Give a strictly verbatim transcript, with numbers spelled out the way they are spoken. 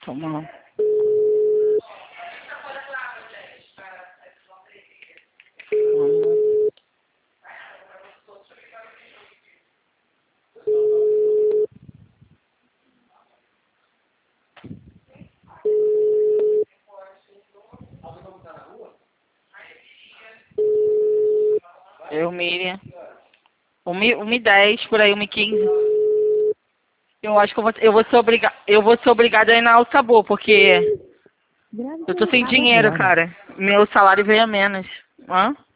Vamos lá. Eu, Miriam. uma e dez, por aí, uma e quinze. Eu acho que eu vou, eu vou ser obrigada, eu vou ser obrigada a ir na Alta Boa, porque eu tô sem dinheiro, cara. Meu salário veio a menos. Hã?